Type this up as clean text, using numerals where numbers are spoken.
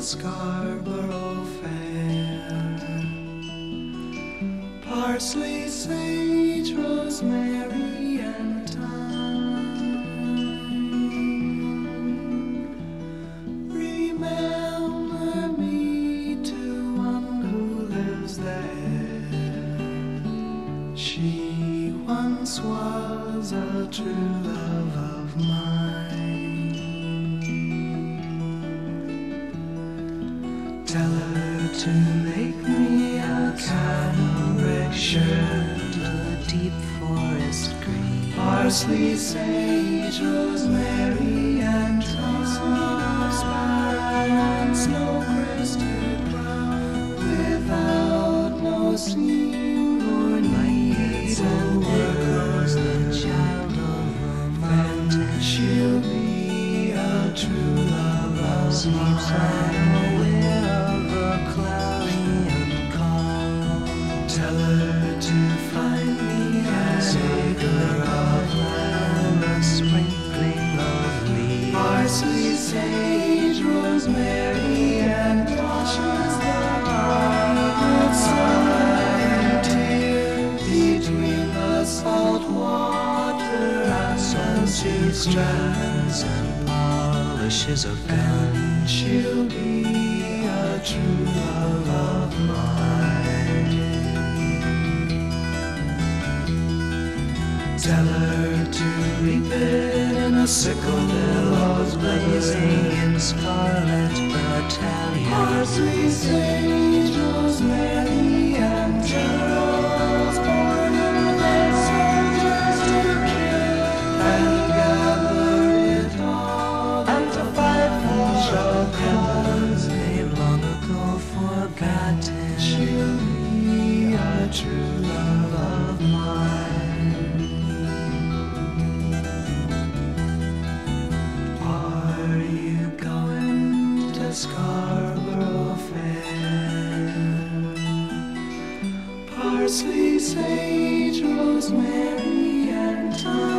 Scarborough Fair. Parsley, sage, rosemary, and thyme. Remember me to one who lives there. She once was a true love of mine. Tell her to make me a cambric shirt, a deep forest green, parsley, sage, rosemary, and thyme, and snow-crested brown, without no seam or need. And there goes the child of romance, and she'll be a true love of mine. Tell her to find me an acre of land, a sprinkling of leaves, parsley, sage, rosemary, and washes the bright sun between the salt water and salty strands, and polishes a gun. She'll be a true love of mine. Tell her to reap it in a sickle, billows blazing in scarlet battalion, parsley, sage, rosemary, and geraniums, born in the soldiers to kill, and gather it all, and to fight for a cause they've long ago forgotten. She'll be a true love of mine. Scarborough Fair. Parsley, sage, rosemary, and thyme.